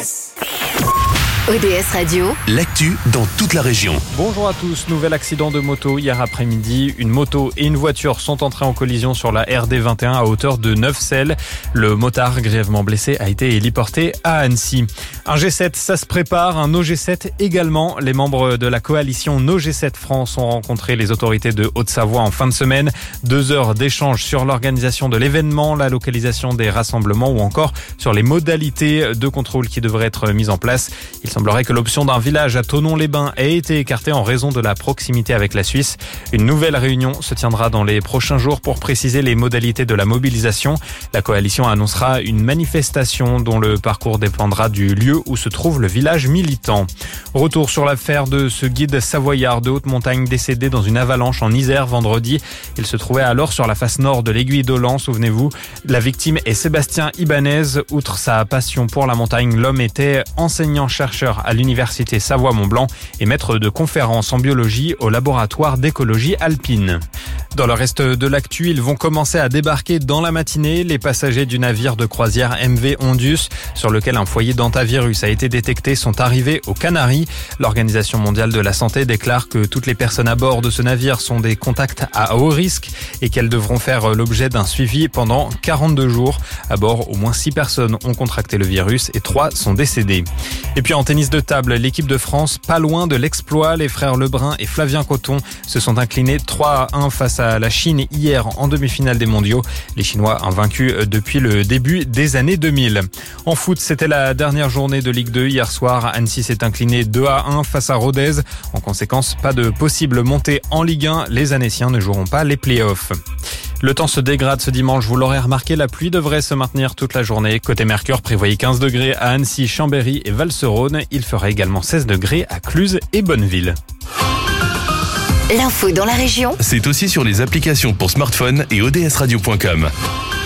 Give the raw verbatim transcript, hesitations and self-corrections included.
S. O D S Radio, l'actu dans toute la région. Bonjour à tous, nouvel accident de moto hier après-midi. Une moto et une voiture sont entrées en collision sur la R D vingt et un à hauteur de Neufcelles. Le motard grièvement blessé a été héliporté à Annecy. Un G sept, ça se prépare, un No G sept également. Les membres de la coalition No G sept France ont rencontré les autorités de Haute-Savoie en fin de semaine. Deux heures d'échange sur l'organisation de l'événement, la localisation des rassemblements ou encore sur les modalités de contrôle qui devraient être mises en place. Il semblerait que l'option d'un village à Thonon-les-Bains ait été écartée en raison de la proximité avec la Suisse. Une nouvelle réunion se tiendra dans les prochains jours pour préciser les modalités de la mobilisation. La coalition annoncera une manifestation dont le parcours dépendra du lieu où se trouve le village militant. Retour sur l'affaire de ce guide savoyard de haute montagne décédé dans une avalanche en Isère vendredi. Il se trouvait alors sur la face nord de l'aiguille d'Olan, souvenez-vous. La victime est Sébastien Ibanez. Outre sa passion pour la montagne, l'homme était enseignant-chercheur à l'université Savoie-Mont-Blanc et maître de conférences en biologie au laboratoire d'écologie alpine. Dans le reste de l'actu, ils vont commencer à débarquer dans la matinée. Les passagers du navire de croisière M V Ondus, sur lequel un foyer d'hantavirus a été détecté, sont arrivés aux Canaries. L'Organisation mondiale de la santé déclare que toutes les personnes à bord de ce navire sont des contacts à haut risque et qu'elles devront faire l'objet d'un suivi pendant quarante-deux jours. À bord, au moins six personnes ont contracté le virus et trois sont décédées. Et puis en tennis de table, l'équipe de France, pas loin de l'exploit. Les frères Lebrun et Flavien Coton se sont inclinés trois à un face à la Chine hier en demi-finale des mondiaux. Les Chinois invaincus depuis le début des années deux mille. En foot, c'était la dernière journée de Ligue deux. Hier soir, Annecy s'est incliné deux à un face à Rodez. En conséquence, pas de possible montée en Ligue un. Les Annéciens ne joueront pas les play-offs. Le temps se dégrade ce dimanche, vous l'aurez remarqué, la pluie devrait se maintenir toute la journée. Côté Mercure, prévoyez quinze degrés à Annecy, Chambéry et Val-Serone. Il fera également seize degrés à Cluse et Bonneville. L'info dans la région, C'est aussi sur les applications pour smartphone et O D S radio point com.